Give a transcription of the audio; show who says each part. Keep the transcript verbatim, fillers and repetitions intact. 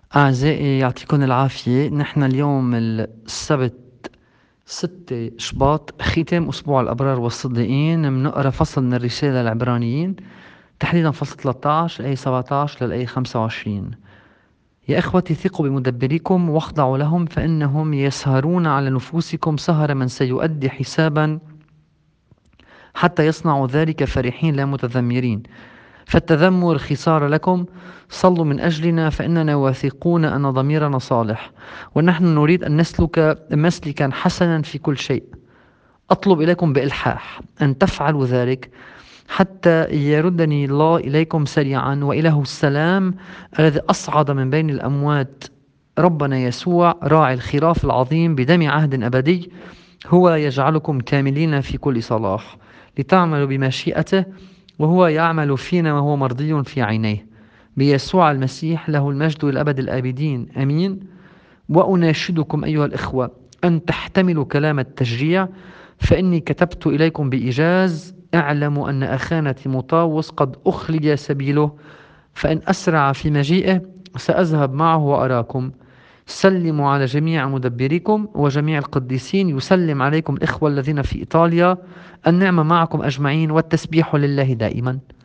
Speaker 1: أعزائي يعطيكم العافية. نحن اليوم السبت ستة شباط، ختام أسبوع الأبرار والصديقين. منقرأ فصل من الرسالة العبرانيين، تحديدا فصل ثلاثة عشر الآية سبعة عشر للآية خمسة وعشرين. يا إخوتي ثقوا بمدبريكم واخضعوا لهم، فإنهم يسهرون على نفوسكم سهر من سيؤدي حسابا، حتى يصنعوا ذلك فرحين لا متذمرين. فالتذمر خسارة لكم. صلوا من أجلنا، فإننا واثقون أن ضميرنا صالح، ونحن نريد أن نسلك مسلكا حسنا في كل شيء. أطلب إليكم بإلحاح أن تفعلوا ذلك، حتى يردني الله إليكم سريعا، وإله السلام الذي أصعد من بين الأموات ربنا يسوع راعي الخراف العظيم بدم عهد أبدي، هو يجعلكم كاملين في كل صلاح، لتعملوا بمشيئته، وهو يعمل فينا وهو مرضي في عينيه، بيسوع المسيح له المجد للأبد الآبدين آمين. وأناشدكم أيها الإخوة أن تحتملوا كلام التشجيع، فإني كتبت إليكم بإيجاز. اعلموا أن أخانا تيموثاوس قد أخلي سبيله، فإن أسرع في مجيئه سأذهب معه وأراكم. سلموا على جميع مدبريكم وجميع القديسين. يسلم عليكم الإخوة الذين في إيطاليا. النعمة معكم أجمعين، والتسبيح لله دائما.